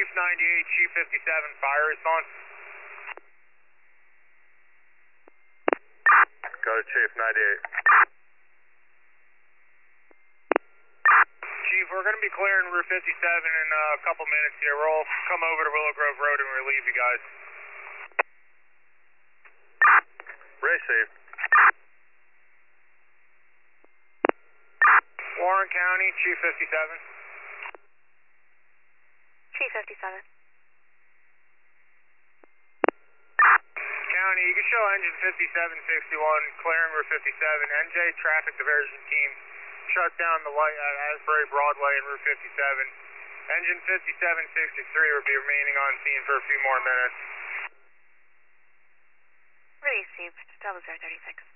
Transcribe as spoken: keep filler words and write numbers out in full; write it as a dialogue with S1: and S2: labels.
S1: ninety-eight, Chief fifty-seven, fire response.
S2: Go to Chief ninety-eight.
S1: Chief, we're going to be clearing Route fifty-seven in uh, a couple minutes here. We'll come over to Willow Grove Road and relieve you guys.
S2: Received.
S1: Warren County, Chief fifty-seven.
S3: Chief fifty-seven.
S1: County, you can show engine fifty-seven sixty-one clearing Route fifty-seven. N J traffic diversion team shut down the light at Asbury Broadway and Route fifty-seven. Engine fifty-seven sixty-three will be remaining on scene for a few more minutes.
S3: Received. Double zero thirty-six.